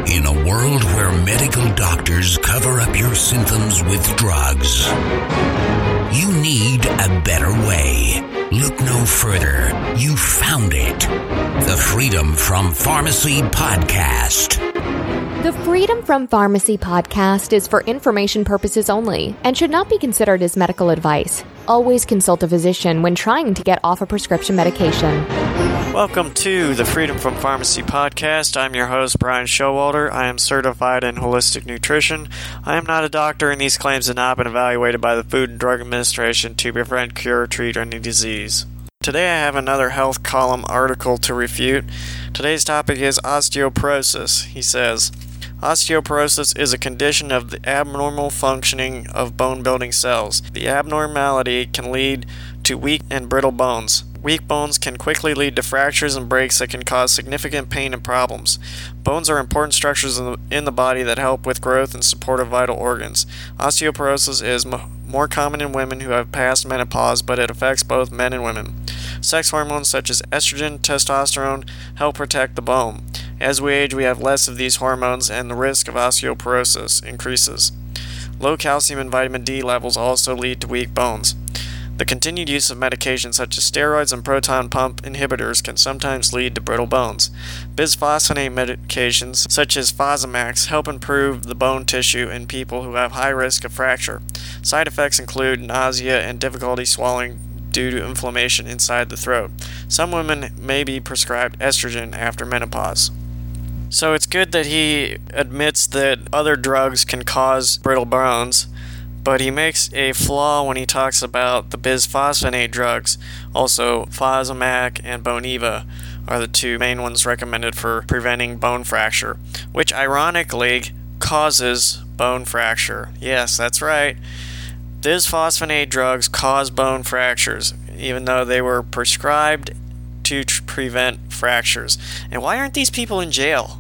In a world where medical doctors cover up your symptoms with drugs, you need a better way. Look no further. You found it. The Freedom from Pharmacy Podcast. The Freedom from Pharmacy Podcast is for information purposes only and should not be considered as medical advice. Always consult a physician when trying to get off a prescription medication. Welcome to the Freedom from Pharmacy Podcast. I'm your host, Brian Showalter. I am certified in holistic nutrition. I am not a doctor, and these claims have not been evaluated by the Food and Drug Administration to prevent, cure, or treat any disease. Today I have another health column article to refute. Today's topic is osteoporosis. He says, osteoporosis is a condition of the abnormal functioning of bone-building cells. The abnormality can lead to weak and brittle bones. Weak bones can quickly lead to fractures and breaks that can cause significant pain and problems. Bones are important structures in the body that help with growth and support of vital organs. Osteoporosis is more common in women who have passed menopause, but it affects both men and women. Sex hormones such as estrogen, testosterone help protect the bone. As we age, we have less of these hormones, and the risk of osteoporosis increases. Low calcium and vitamin D levels also lead to weak bones. The continued use of medications such as steroids and proton pump inhibitors can sometimes lead to brittle bones. Bisphosphonate medications such as Fosamax help improve the bone tissue in people who have high risk of fracture. Side effects include nausea and difficulty swallowing due to inflammation inside the throat. Some women may be prescribed estrogen after menopause. So it's good that he admits that other drugs can cause brittle bones, but he makes a flaw when he talks about the bisphosphonate drugs. Also, Fosamax and Boniva are the two main ones recommended for preventing bone fracture, which ironically causes bone fracture. Yes, that's right. Bisphosphonate drugs cause bone fractures, even though they were prescribed to prevent fractures. And why aren't these people in jail?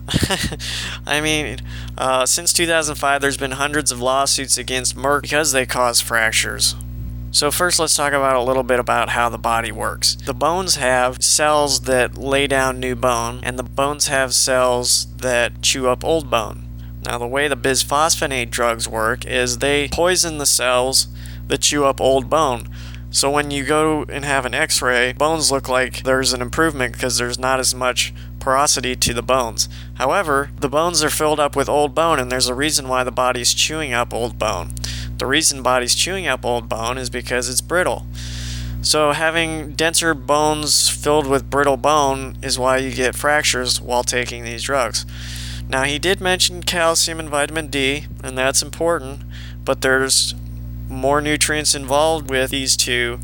I mean, since 2005, there's been hundreds of lawsuits against Merck because they cause fractures. So first, let's talk about a little bit about how the body works. The bones have cells that lay down new bone, and the bones have cells that chew up old bone. Now, the way the bisphosphonate drugs work is they poison the cells that chew up old bone. So when you go and have an x-ray, bones look like there's an improvement because there's not as much porosity to the bones. However, the bones are filled up with old bone, and there's a reason why the body's chewing up old bone. The reason the body's chewing up old bone is because it's brittle. So having denser bones filled with brittle bone is why you get fractures while taking these drugs. Now, he did mention calcium and vitamin D, and that's important, but there's more nutrients involved with these two.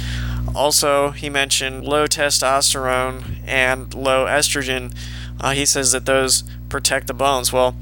Also, he mentioned low testosterone and low estrogen. He says that those protect the bones. Well,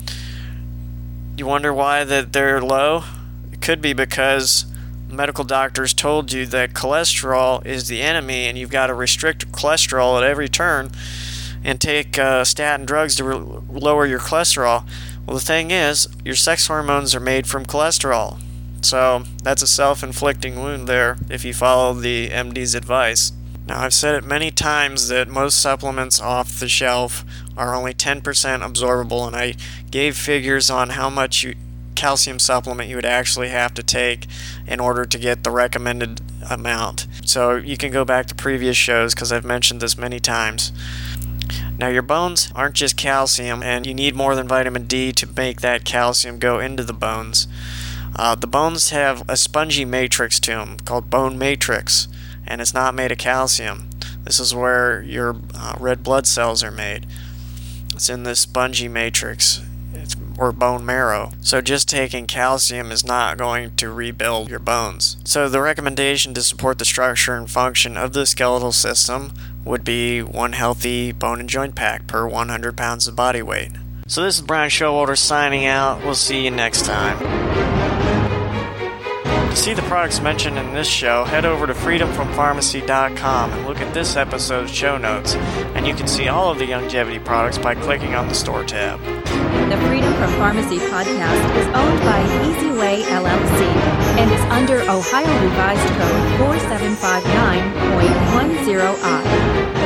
you wonder why that they're low? It could be because medical doctors told you that cholesterol is the enemy and you've got to restrict cholesterol at every turn and take statin drugs to lower your cholesterol. Well, the thing is, your sex hormones are made from cholesterol. So that's a self-inflicting wound there if you follow the MD's advice. Now, I've said it many times that most supplements off the shelf are only 10% absorbable, and I gave figures on how much calcium supplement you would actually have to take in order to get the recommended amount. So you can go back to previous shows because I've mentioned this many times. Now, your bones aren't just calcium, and you need more than vitamin D to make that calcium go into the bones. The bones have a spongy matrix to them called bone matrix, and it's not made of calcium. This is where your red blood cells are made. It's in this spongy matrix, or bone marrow. So just taking calcium is not going to rebuild your bones. So the recommendation to support the structure and function of the skeletal system would be one healthy bone and joint pack per 100 pounds of body weight. So this is Brian Showalter signing out. We'll see you next time. To see the products mentioned in this show, head over to freedomfrompharmacy.com and look at this episode's show notes, and you can see all of the longevity products by clicking on the store tab. The Freedom from Pharmacy podcast is owned by EasyWay LLC and is under Ohio Revised Code 4759.10I.